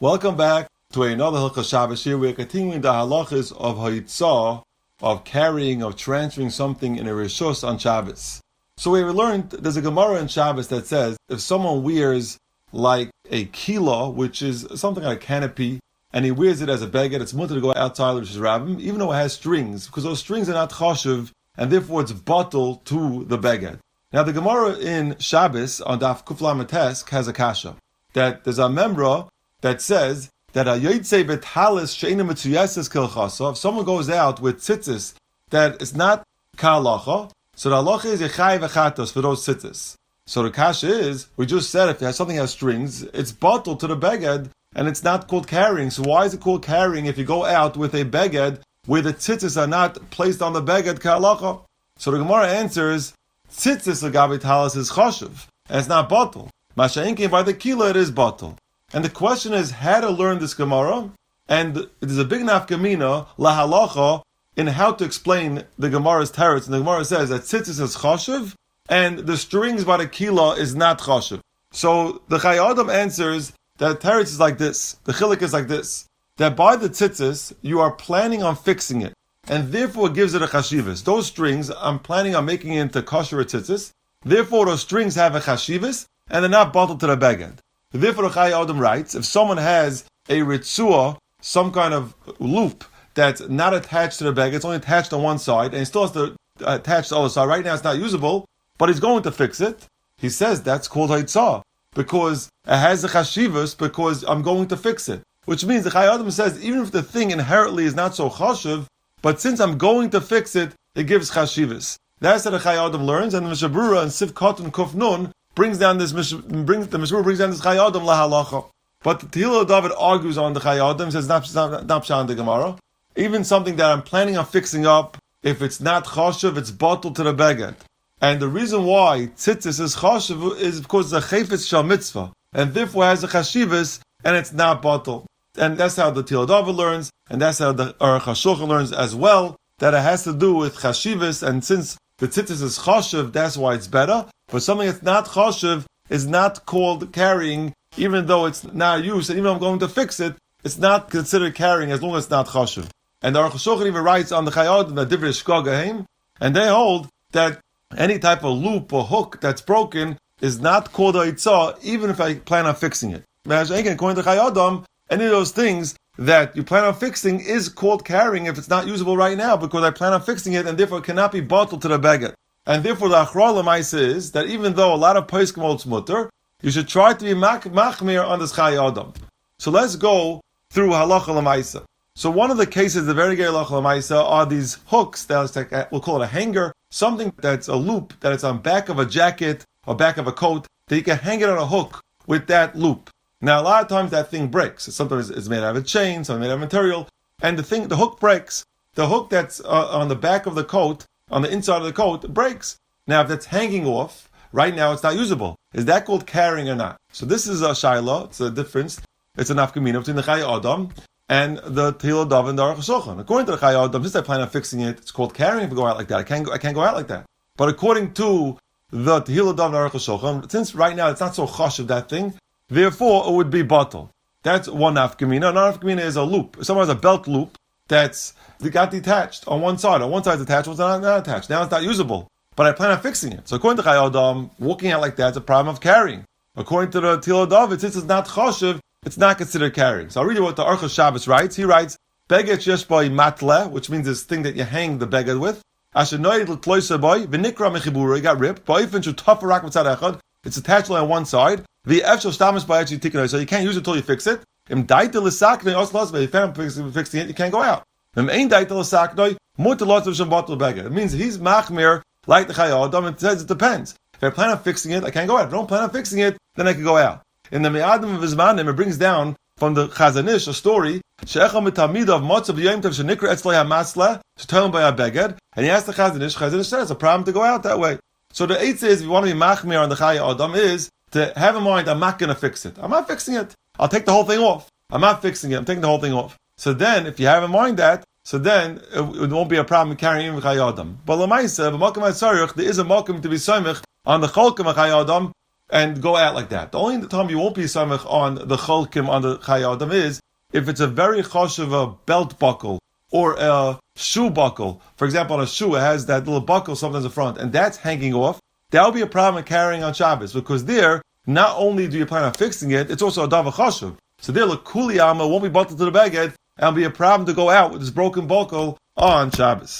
Welcome back to another Hilchos Shabbos. Here we are continuing the halachas of hayitzah, of carrying, of transferring something in a rishus on Shabbos. So we learned, there's a Gemara in Shabbos that says, if someone wears like a kila, which is something like a canopy, and he wears it as a beged, it's mutter to go outside the Rishus Rabbim, even though it has strings, because those strings are not chashuv, and therefore it's bottle to the beged. Now the Gemara in Shabbos on Daf Kuf Lamed Tes has a kasha, that there's a memra that says that a yoytze betalis she'ena mitzuyeses kilchasa. If someone goes out with tzitzis that is not kalacha, so the halacha is yechai v'chatos for those tzitzis. So the kasha is, we just said if something has strings, it's bottled to the beged, and it's not called carrying. So why is it called carrying if you go out with a beged where the tzitzis are not placed on the beged kalacha? So the Gemara answers, tzitzis agabe talis is chashuv, and it's not bottled. Masha'inkin by the kila it is bottled. And the question is how to learn this Gemara, and there's a big nafkamina lahalacha in how to explain the Gemara's teretz. And the Gemara says that tzitzis is chashuv, and the strings by the kila is not chashuv. So the Chai Adam answers that teretz is like this, the chilik is like this, that by the tzitzis you are planning on fixing it, and therefore it gives it a chashivas. Those strings, I'm planning on making it into kosher tzitzis, therefore those strings have a chashivas, and they're not bottled to the beged. Therefore, the Chai Adam writes, if someone has a ritzua, some kind of loop that's not attached to the beged, it's only attached on one side, and he still has to attach the other side. Right now, it's not usable, but he's going to fix it. He says that's called haitzah, because it has the chashivas, because I'm going to fix it. Which means the Chai Adam says, even if the thing inherently is not so chashiv, but since I'm going to fix it, it gives chashivas. That's how the Chai Adam learns, and the Mishnah Berurah and Sif Katan Kuf Nun brings down this Chai Adam lahalacha. But the Tehillah David argues on the Chai Adam, says not pshan the Gemara. Even something that I'm planning on fixing up, if it's not chashuv, it's bottled to the beged. And the reason why tzitzis is chashuv is because the chayfetz shal mitzvah, and therefore has a chashivas, and it's not bottled. And that's how the Tehillah David learns, and that's how the Aruch HaShulchan learns as well, that it has to do with chashivas, and since the tzitzis is chashuv, that's why it's better. But something that's not chashuv is not called carrying, even though it's not used, and even though I'm going to fix it, it's not considered carrying as long as it's not chashuv. And the Aruch HaShulchan even writes on the Chai Adam, the Divrei Shkagaim, and they hold that any type of loop or hook that's broken is not called a itzah, even if I plan on fixing it. According to Chai Adam, any of those things that you plan on fixing is called carrying if it's not usable right now, because I plan on fixing it, and therefore it cannot be bottled to the beged. And therefore the Achra L'maisa is that even though a lot of poskim holds mutter, you should try to be machmir on this Chai Adam. So let's go through halacha L'maisa. So one of the cases, the very gay halacha L'maisa, are these hooks that's like we'll call it a hanger, something that's a loop that it's on back of a jacket or back of a coat, that you can hang it on a hook with that loop. Now a lot of times that thing breaks. Sometimes it's made out of a chain, sometimes made out of material, and the hook breaks. The hook that's on the back of the coat, on the inside of the coat, breaks. Now if that's hanging off, right now it's not usable. Is that called carrying or not? So this is a shaila, it's a difference, it's a nafkamina between the Chai Adam and the Tehillah David and the Aruch HaShulchan. According to the Chai Adam, since I plan on fixing it, it's called carrying if I go out like that. I can't go out like that. But according to the Tehillah David and the Aruch HaShulchan, since right now it's not so chashuv that thing, therefore it would be bottle. That's one nafkamina. Another nafkamina is a loop. If someone has a belt loop that's got detached on one side. On one side it's attached, one side not attached. Now it's not usable. But I plan on fixing it. So according to Chai Adam, walking out like that is a problem of carrying. According to the Tehillah David, since it's not chashuv, it's not considered carrying. So I'll read you what the Aruch Shabbos writes. He writes, Beged yesh boi matle, which means this thing that you hang the beged with. Asher noid l'tloisa boi, v'nikra mechibura, it got ripped. Ba'ifin shu tafarak mitzad echad, it's attached only on one side. V'ef shel shtamas boi actually tikkun, so you can't use it until you fix it. Im daita l'saknoi, os los, but if you're fixing it, you can't go out. Im ein daita l'saknoi, mutter los of shambatul beged. It means he's machmir, like the Chai Adam, it says it depends. If I plan on fixing it, I can't go out. If I don't plan on fixing it, then I can go out. In the Me'adim of Zmanim, it brings down from the Chazanish a story, She'echel mitamid of Motzav Yom Tov Shenikra Etzlei HaMatzleh, She'tolim by HaBeged, and he asked the Chazanish says, it's a problem to go out that way. So the eighth is, if you want to be machmir on the Chai Adam, is to have in mind, I'm not going to fix it. I'm not fixing it. I'll take the whole thing off. I'm not fixing it. I'm taking the whole thing off. So then, if you have in mind that, so then it won't be a problem carrying with Chai Adam. But L'maisa, there is a makom to be soimich on the cholkim of Chai Adam, and go out like that. The only time you won't be samech on the cholkim on the Chayei Adam is if it's a very choshev a belt buckle or a shoe buckle. For example, on a shoe, it has that little buckle sometimes in front, and that's hanging off. That would be a problem in carrying on Shabbos, because there, not only do you plan on fixing it, it's also a davar choshev. So there, l'kuli alma won't be bottled to the beged, and it'll be a problem to go out with this broken buckle on Shabbos.